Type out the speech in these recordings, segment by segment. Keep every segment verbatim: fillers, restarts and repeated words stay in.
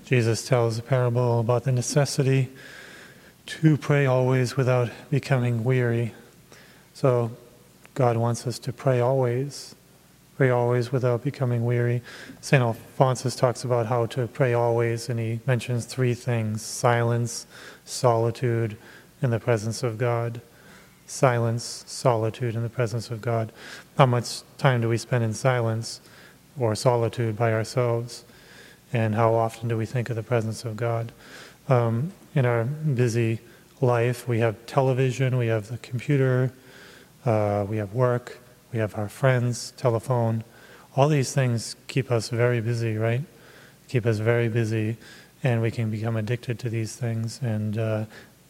Jesus tells a parable about the necessity to pray always without becoming weary. So God wants us to pray always, pray always without becoming weary. Saint Alphonsus talks about how to pray always, and he mentions three things: silence, solitude, and the presence of God. Silence, solitude, and the presence of God. How much time do we spend in silence or solitude by ourselves? And how often do we think of the presence of God? Um, in our busy life, we have television, we have the computer, uh, we have work, we have our friends, telephone. All these things keep us very busy, right? Keep us very busy, and we can become addicted to these things and uh,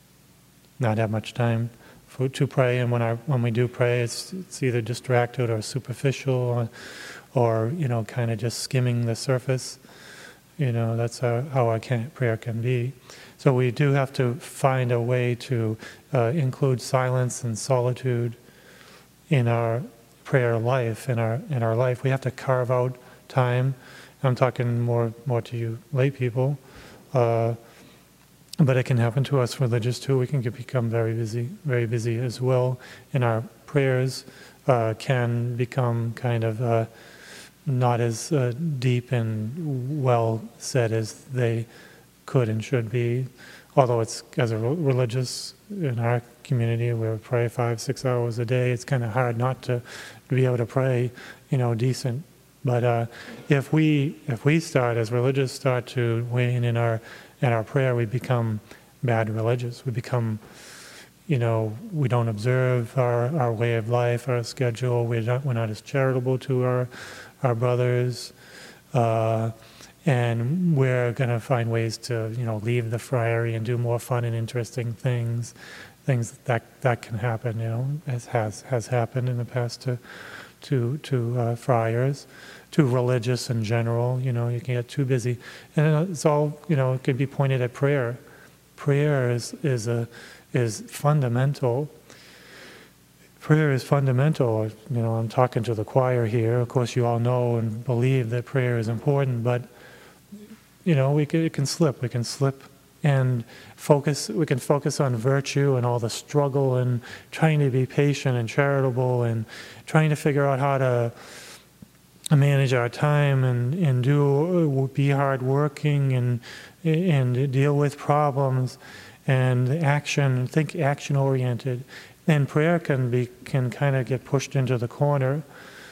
not have much time for, to pray. And when our when we do pray, it's it's either distracted or superficial, or, or you know, kind of just skimming the surface. You know, that's how, how our can, prayer can be. So we do have to find a way to uh, include silence and solitude in our prayer life. In our in our life, we have to carve out time. I'm talking more more to you lay people, uh, but it can happen to us religious too. We can get, become very busy, very busy as well. And our prayers uh, can become kind of Uh, not as uh, deep and well said as they could and should be. Although it's, as a religious in our community, we pray five, six hours a day, it's kind of hard not to be able to pray, you know, decent. But uh, if we if we start, as religious, start to wane in our in our prayer, we become bad religious. We become, you know, we don't observe our, our way of life, our schedule. We're not, we're not as charitable to our our brothers, uh, and we're going to find ways to, you know, leave the friary and do more fun and interesting things, things that that can happen, you know, as has has happened in the past to to to uh, friars, to religious in general. You know, you can get too busy, and it's all, you know, it can be pointed at prayer. Prayer is is a is fundamental. Prayer is fundamental. You know, I'm talking to the choir here. Of course, you all know and believe that prayer is important, but, you know, we can, it can slip. We can slip and focus. We can focus on virtue and all the struggle and trying to be patient and charitable and trying to figure out how to manage our time and, and do be hardworking and and deal with problems and action. Think action oriented. And prayer can be can kind of get pushed into the corner,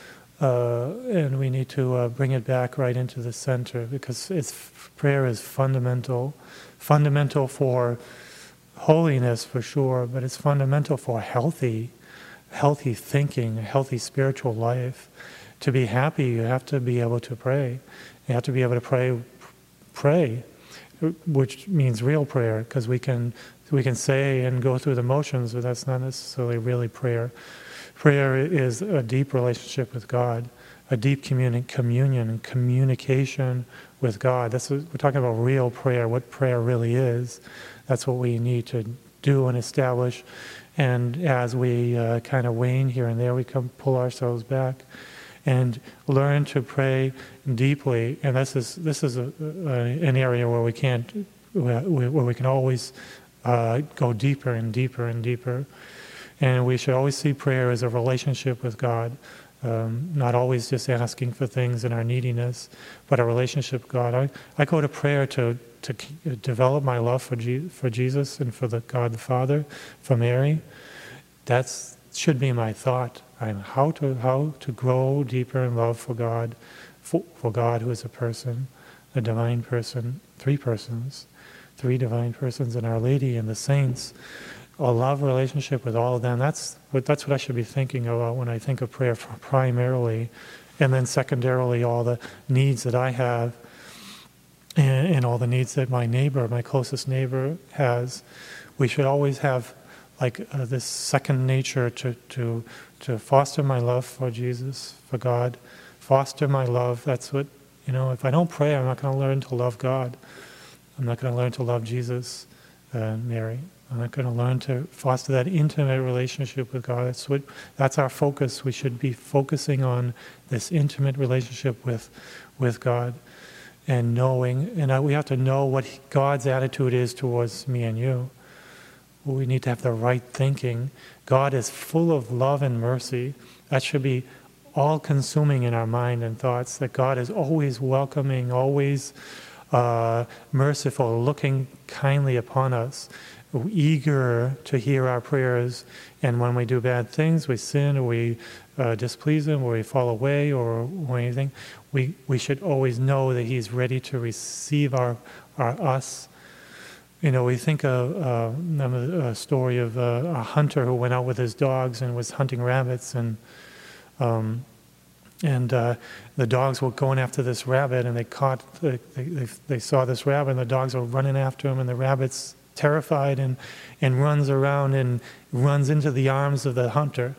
uh, and we need to uh, bring it back right into the center, because it's prayer is fundamental, fundamental for holiness for sure, but it's fundamental for healthy, healthy thinking, a healthy spiritual life. To be happy, you have to be able to pray. You have to be able to pray, pray, which means real prayer, because we can. We can say and go through the motions, but that's not necessarily really prayer. Prayer is a deep relationship with God, a deep communi- communion and communication with God. That's what, we're talking about real prayer, what prayer really is. That's what we need to do and establish. And as we uh, kind of wane here and there, we come pull ourselves back and learn to pray deeply. And this is this is a, a, an area where we can't, where, where we can always Uh, go deeper and deeper and deeper. And we should always see prayer as a relationship with God, um, not always just asking for things in our neediness, but a relationship with God. I, I go to prayer to, to develop my love for, Je- for Jesus and for the God the Father, for Mary. That should be my thought. I'm how to how to grow deeper in love for God, for, for God who is a person, a divine person, three persons. Three divine persons and Our Lady and the saints, a love relationship with all of them. That's what that's what I should be thinking about when I think of prayer primarily, and then secondarily all the needs that I have, and, and all the needs that my neighbor, my closest neighbor, has. We should always have like uh, this second nature to to to foster my love for Jesus, for God, foster my love. That's what, you know. If I don't pray, I'm not going to learn to love God. I'm not going to learn to love Jesus and Mary. I'm not going to learn to foster that intimate relationship with God. That's what. That's our focus. We should be focusing on this intimate relationship with, with God, and knowing, and uh, we have to know what God's attitude is towards me and you. We need to have the right thinking. God is full of love and mercy. That should be all-consuming in our mind and thoughts, that God is always welcoming, always uh, merciful, looking kindly upon us, eager to hear our prayers. And when we do bad things, we sin, or we uh, displease Him, or we fall away, or, or anything, we, we should always know that He's ready to receive our, our us. You know, we think of uh, a story of a, a hunter who went out with his dogs and was hunting rabbits, and um, and uh, the dogs were going after this rabbit, and they caught, they, they, they saw this rabbit, and the dogs were running after him, and the rabbit's terrified and, and runs around and runs into the arms of the hunter,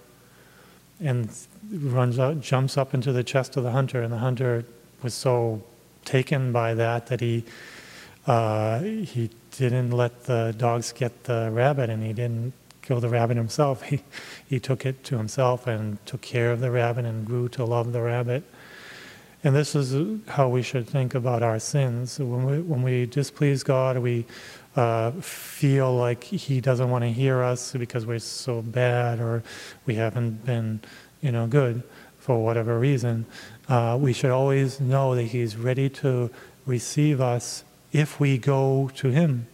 and runs out, jumps up into the chest of the hunter, and the hunter was so taken by that that he uh, he didn't let the dogs get the rabbit, and he didn't kill the rabbit himself. He he took it to himself and took care of the rabbit and grew to love the rabbit. And this is how we should think about our sins. When we when we displease God, we uh, feel like He doesn't want to hear us because we're so bad, or we haven't been, you know, good for whatever reason. Uh, we should always know that He's ready to receive us if we go to Him.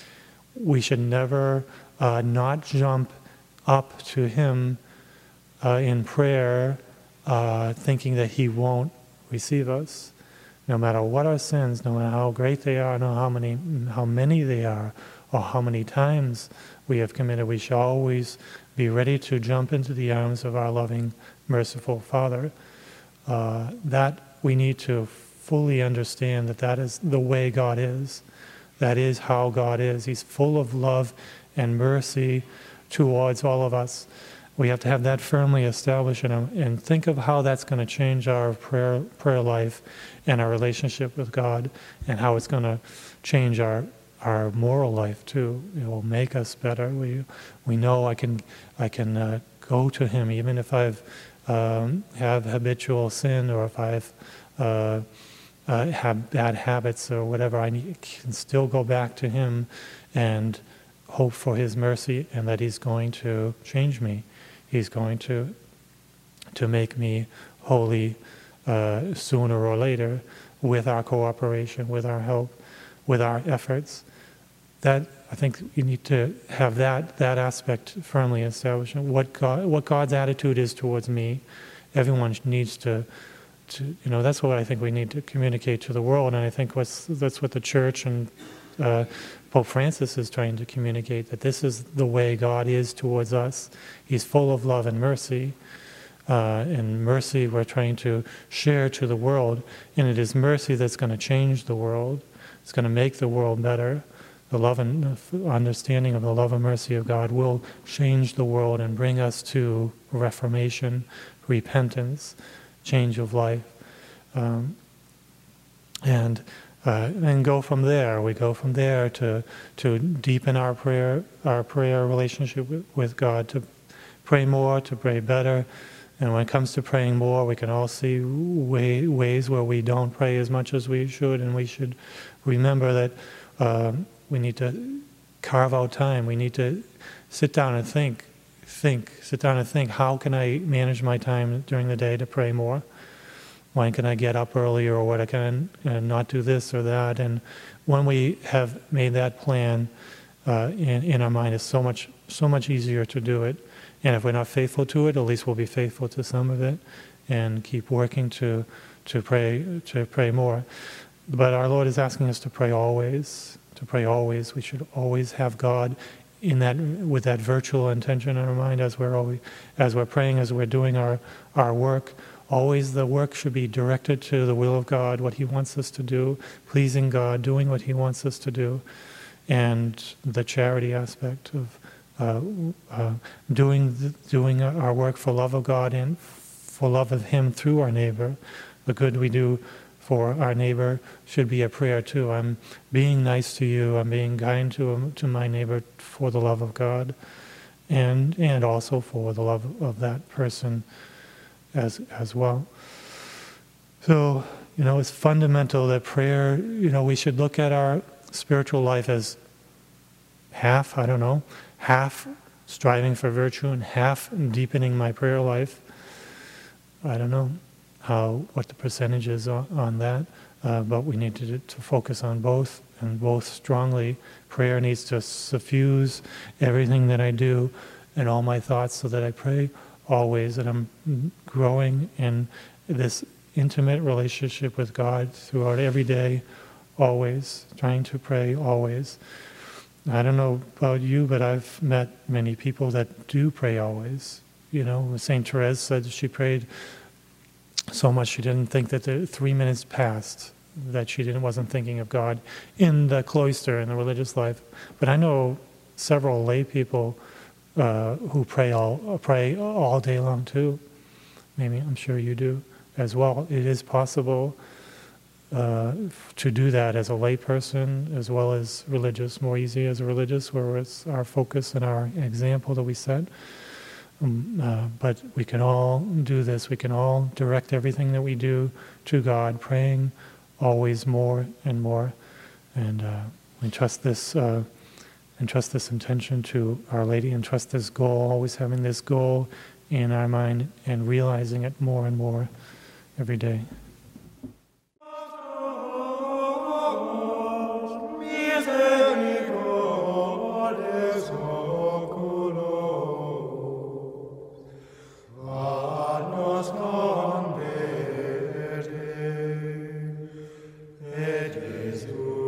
We should never uh, not jump up to Him uh, in prayer, uh, thinking that He won't receive us. No matter what our sins, no matter how great they are, no how many how many they are, or how many times we have committed, we shall always be ready to jump into the arms of our loving, merciful Father. Uh, that we need to fully understand, that that is the way God is. That is how God is. He's full of love and mercy towards all of us. We have to have that firmly established, and, and think of how that's going to change our prayer prayer life and our relationship with God, and how it's going to change our our moral life too. It will make us better. We we know I can I can uh, go to Him even if I've um, have habitual sin, or if I've uh, uh, have bad habits or whatever. I need, can still go back to Him and hope for His mercy, and that He's going to change me. He's going to to make me holy uh, sooner or later, with our cooperation, with our help, with our efforts. That, I think you need to have that that aspect firmly established. What God, what God's attitude is towards me. Everyone needs to, to, you know, that's what I think we need to communicate to the world, and I think what's, that's what the Church and uh, Pope Francis is trying to communicate, that this is the way God is towards us. He's full of love and mercy, uh, and mercy we're trying to share to the world, and it is mercy that's going to change the world. It's going to make the world better. The love and understanding of the love and mercy of God will change the world and bring us to reformation, repentance, change of life, um, and Uh, and go from there. We go from there to to deepen our prayer, our prayer relationship with, with God, to pray more, to pray better. And when it comes to praying more, we can all see way, ways where we don't pray as much as we should, and we should remember that uh, we need to carve out time. We need to sit down and think, think, sit down and think, how can I manage my time during the day to pray more? When can I get up earlier, or what I can uh, not do this or that? And when we have made that plan uh, in, in our mind, it's so much so much easier to do it. And if we're not faithful to it, at least we'll be faithful to some of it, and keep working to to pray to pray more. But our Lord is asking us to pray always. To pray always. We should always have God in that, with that virtual intention in our mind as we're always, as we're praying, as we're doing our our work. Always the work should be directed to the will of God, what He wants us to do, pleasing God, doing what He wants us to do, and the charity aspect of uh, uh, doing the, doing our work for love of God and for love of Him through our neighbor. The good we do for our neighbor should be a prayer too. I'm being nice to you. I'm being kind to to my neighbor for the love of God, and and also for the love of that person as as well. So You know, it's fundamental that prayer, you know, we should look at our spiritual life as half, I don't know, half striving for virtue and half deepening my prayer life. I don't know how what the percentage is on, on that, uh, but we need to, to focus on both, and both strongly. Prayer needs to suffuse everything that I do and all my thoughts, so that I pray always, that I'm growing in this intimate relationship with God throughout every day, always, trying to pray always. I don't know about you, but I've met many people that do pray always. You know, Saint Therese said she prayed so much she didn't think that the three minutes passed, that she didn't wasn't thinking of God in the cloister, in the religious life. But I know several lay people uh, who pray all pray all day long too. Maybe, I'm sure you do as well. It is possible uh, to do that as a lay person as well as religious, more easy as a religious, where it's our focus and our example that we set. Um, uh, but we can all do this. We can all direct everything that we do to God, praying always more and more, and uh, we trust this, uh, entrust this intention to Our Lady, and trust this goal, always having this goal in our mind and realizing it more and more every day. Et Jesu